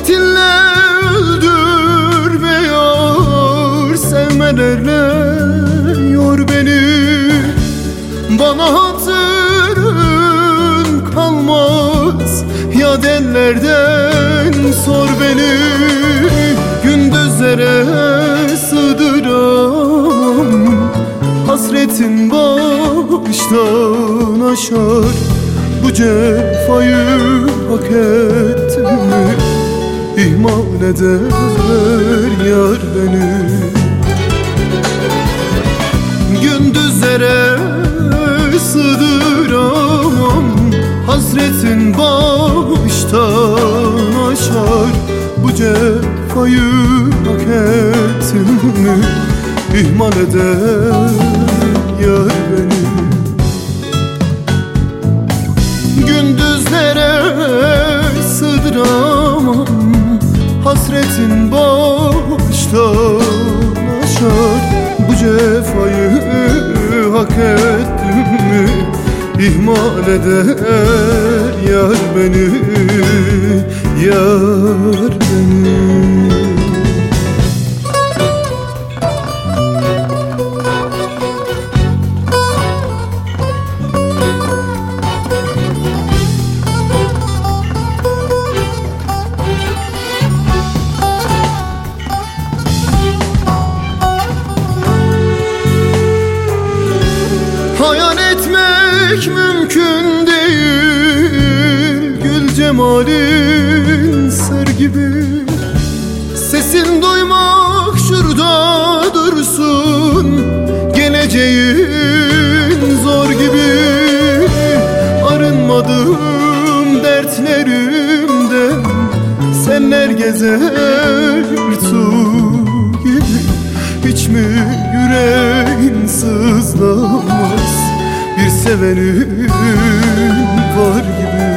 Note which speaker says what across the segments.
Speaker 1: Hasretinle öldür be yar, sevmelerle yor beni. Bana hatırın kalmaz ya ellerden sor beni. Gündüzlere sığdıramam, hasretin baştan aşar. Bu cefayı hak ettim mi? İhmal eder yar beni. Gündüzlere sığdıramam, hasretin baştan aşar. Bu cefayı hak ettim mi? İhmal eder yar beni. Gündüzlere sığdıramam, hasretin baştan aşar. Bu cefayı hak ettim mi? İhmal eder yar beni, yar beni. Hayal etmek mümkün değil, gül cemalin ser gibi. Sesin duymak şurada dursun, geleceğin zor gibi. Arınmadım dertlerimden, senler gezer su gibi. Hiç mi yüreğin sızlamaz, bir sevenin var gibi.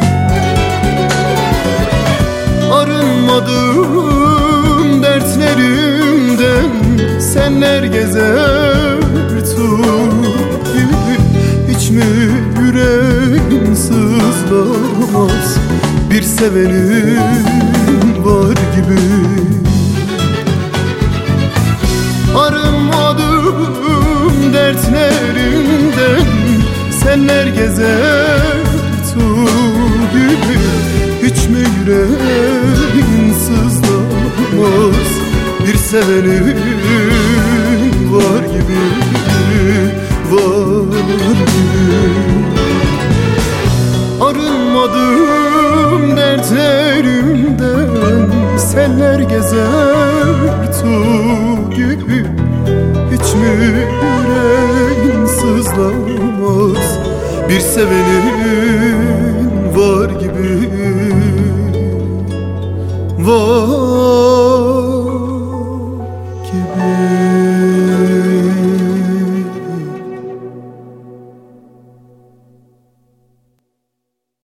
Speaker 1: Arınmadım dertlerimden, senler gezer gibi. Hiç mi yüreğin sızlamaz, bir sevenin var gibi. Arınmadım dertlerimden, senler gezer gibi. Hiç mi yüreğin sızlamaz, bir sevenin var gibi, var gibi. Arınmadım dertlerimden, senler gezer gibi. Hiç mi yüreğin sızlamaz, bir sevenin var gibi, var gibi.